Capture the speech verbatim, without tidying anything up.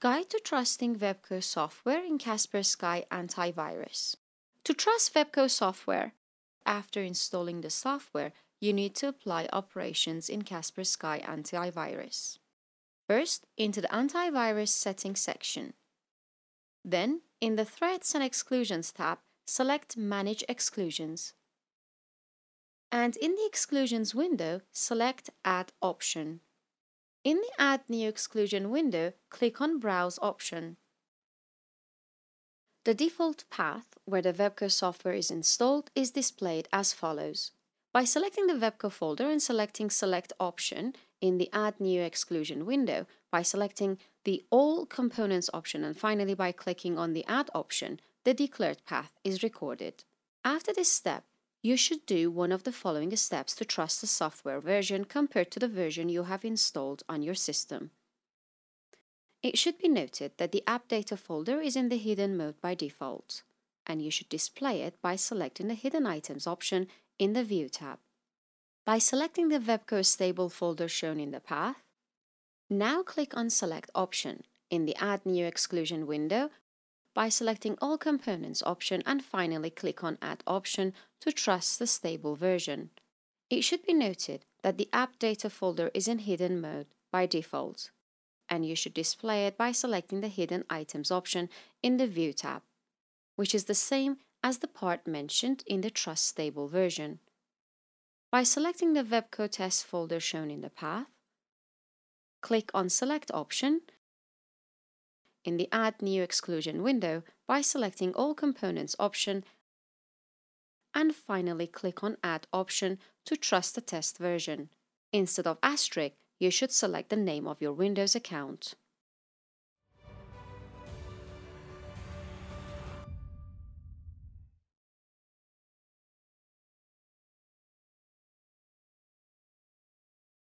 Guide to Trusting Webco Software in Kaspersky Antivirus. To trust Webco software, after installing the software, you need to apply operations in Kaspersky Antivirus. First, into the Antivirus Settings section. Then, in the Threats and Exclusions tab, select Manage Exclusions. And in the Exclusions window, select Add option. In the Add New Exclusion window, click on Browse option. The default path where the Webco software is installed is displayed as follows. By selecting the Webco folder and selecting Select option in the Add New Exclusion window, by selecting the All Components option and finally by clicking on the Add option, the declared path is recorded. After this step, you should do one of the following steps to trust the software version compared to the version you have installed on your system. It should be noted that the App Data folder is in the hidden mode by default, and you should display it by selecting the Hidden Items option in the View tab. By selecting the Webco stable folder shown in the path, now click on Select option in the Add New Exclusion window by selecting All Components option and finally click on Add option to trust the stable version. It should be noted that the App Data folder is in hidden mode by default, and you should display it by selecting the Hidden Items option in the View tab, which is the same as the part mentioned in the Trust Stable version. By selecting the Webco test folder shown in the path, click on Select option in the Add New Exclusion window by selecting All Components option and finally click on Add option to trust the test version. Instead of asterisk, you should select the name of your Windows account.